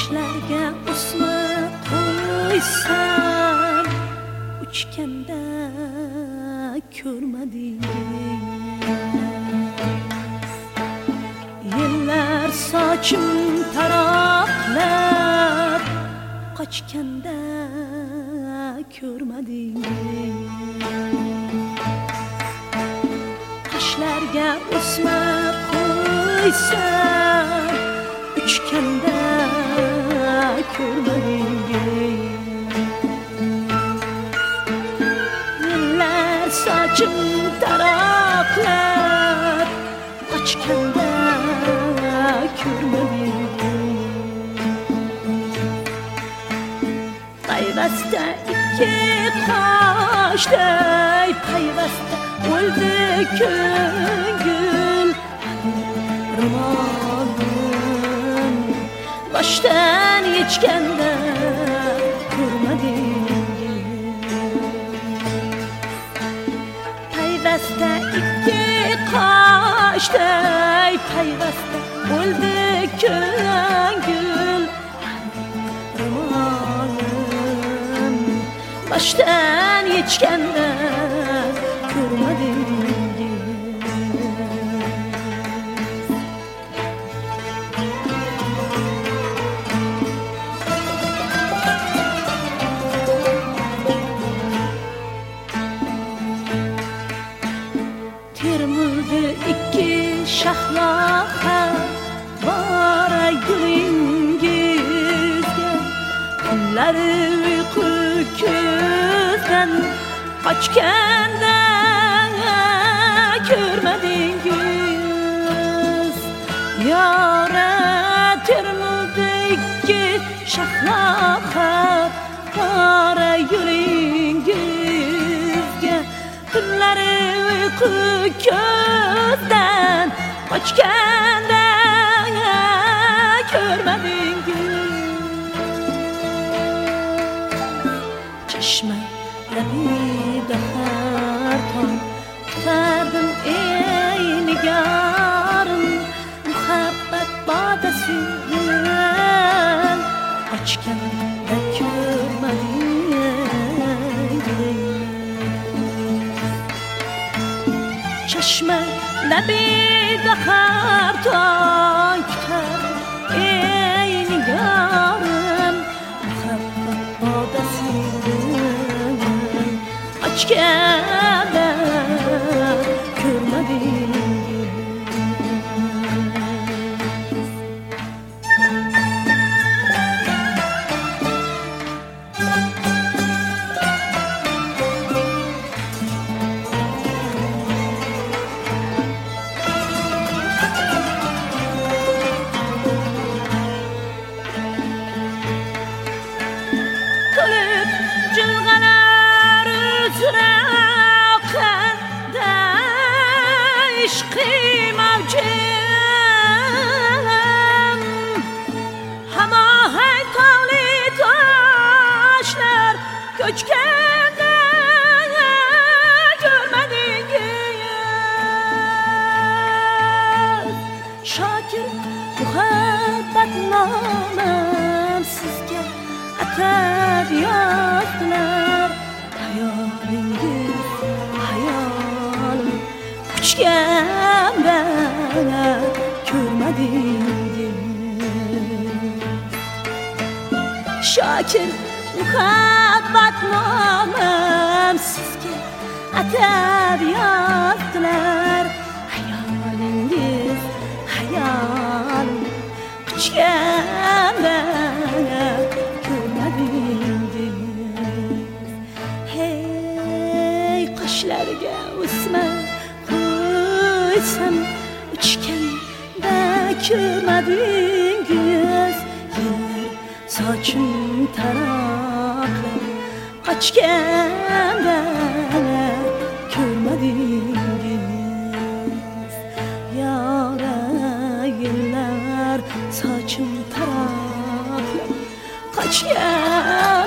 Toshlarga o'sma qo'ysam uchganda ko'rmadingiz. Yillar sochim taroqlab qochganda ko'rmadingiz. Qashlarga o'sma qo'ysam uchganda ko'rmadingiz. Yillar sochim taroqlab qochganda ko'rmadingiz. Payvasta ikki qoshday payvasta o'ldi ko'ngil. Ro'molim boshdan yechganda ko'rmadingiz. Payvasta ikki qoshday payvasta o'ldi ko'ngil. Ro'molim boshdan yechganda ko'rmadingiz. Termuldi ikki shahloqa bora gulingizga. Kunlari uyqu ko'zdan qochganda ko'rmadingiz. Yora termuldi ikki shahloqa bora gulingizga. Kunlari uyqu ko'zdan qochganda ko'rmadingiz. Chashma labida har tong kutardim ey nigorim. Muhabbat bodasidan qochganda ko'rmadingiz. Chashma labida har tong kutardim ey nigorim. Muhabbat bodasidan qochganda ko'rmadingiz. Kulib jilg'alar uzra oqanda ishqiy mavjim. Hamohang tog'li toshlar ko'chganda ko'rmadingiz. Shokir muhabbatnomam sizga atab yozdilar. Hayolingiz hayolim quchganda ko'rmadingiz. Shokir muhabbatnomam sizga atab yozdilar. Hayolingiz hayolim quchganda qashlarga o'sma qo'ysam uchganda ko'rmadingiz. Yillar sochim taroqlab qochganda ko'rmadingiz. Yora yillar sochim taroqlab qochganda